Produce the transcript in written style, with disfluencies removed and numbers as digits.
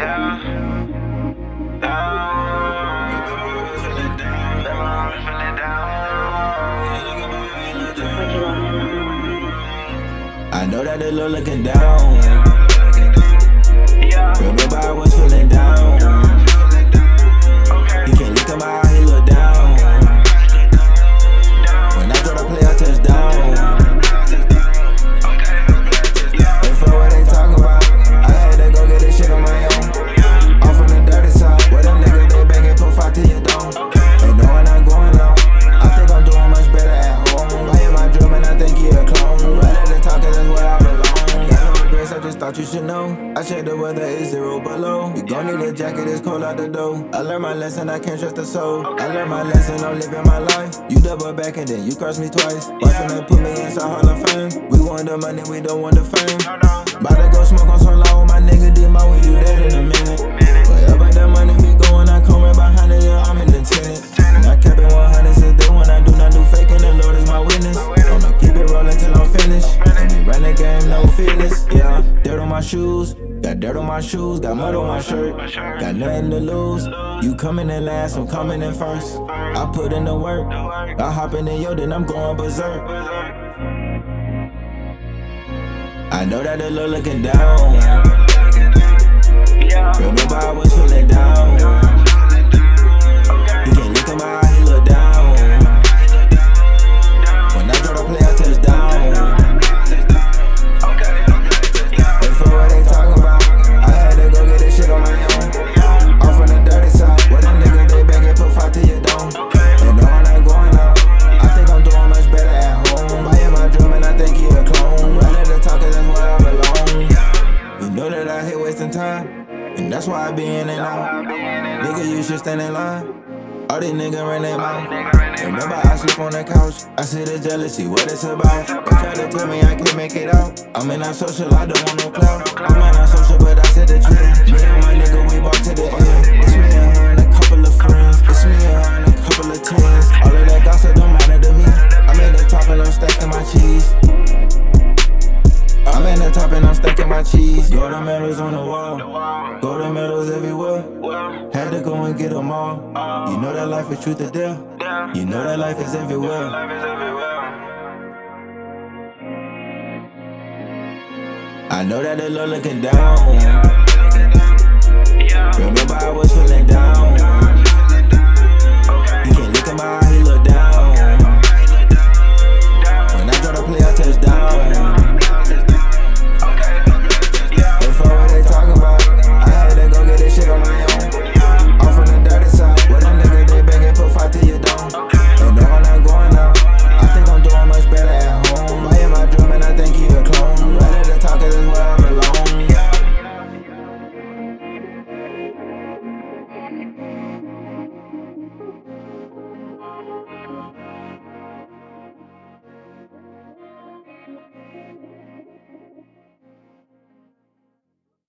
I know that they look looking down. Remember I was feeling down. He can't look at my eye, he look down. When I try to play, I touch down. And for what they talking about, I had to go get this shit on my own. I'm from the dirty side, where them niggas they begging for fight till you don't. And knowing I'm going out, I think I'm doing much better at home. I hear my drum and I think he a clone. Right at the top, cause that's where I belong. Got no regrets, I just thought you should know. I checked the weather, it's 0 below. You gon' need a jacket, it's cold out the door. I learned my lesson, I can't trust the soul. I learned my lesson, I'm living my life. You double back and then you cross me twice. Watching they put me inside Hall of Fame. We want the money, we don't want the fame. Bout to go smoke on some loud with my nigga D-Mo, we do that in a minute. Wherever that money be going, I come right behind it, yeah, I'm in the tenant. And I kept it 100 since day one, I do not do faking, the Lord is my witness. I'ma keep it rolling till I'm finished. And we run the game, no feelings, yeah. Dirt on my shoes, got dirt on my shoes, got mud on my shirt. Got nothing to lose, you coming in last, I'm coming in first. I put in the work, I hop in the yo, then I'm going berserk. I know that they look looking down. Remember I was feeling down. He can't look at my eye, he look down. When I try to play, I touch down. And for what they talking about, I had to go get this shit on my own. I'm from the dirty side, where them niggas they begging for fight till you don't. And knowing I'm going out, I think I'm doing much better at home. I hear my drum and I think he a clone. Right at the top, cause that's where I belong. You know that I hate wasting time, and that's why I be in and out. Nigga, you should stand in line. All these niggas run their mouth. Remember I sleep on the couch, I see the jealousy, what it's about. They try to tell me I can't make it out. I'm in that social, I don't want no clout. I'm in that social, but I said the truth. Me and my nigga, we walk to the end. It's me and her and a couple of friends. It's me and her and a couple of tens. All of that gossip don't matter to me. I'm in the top and I'm stacking my cheese. I'm in the top and I'm stacking my cheese. Golden medals on the wall, golden medals everywhere. Had to go and get them all. You know that life is truth or dare. You know that life is everywhere. I know that they look looking down. Remember I was feeling down.